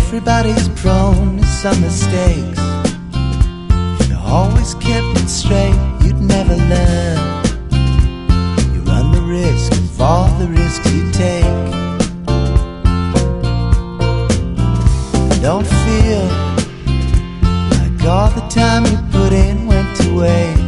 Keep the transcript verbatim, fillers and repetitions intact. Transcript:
Everybody's prone to some mistakes. If you always kept it straight, you'd never learn. You run the risk of all the risks you take. Don't feel like all the time you put in went to waste.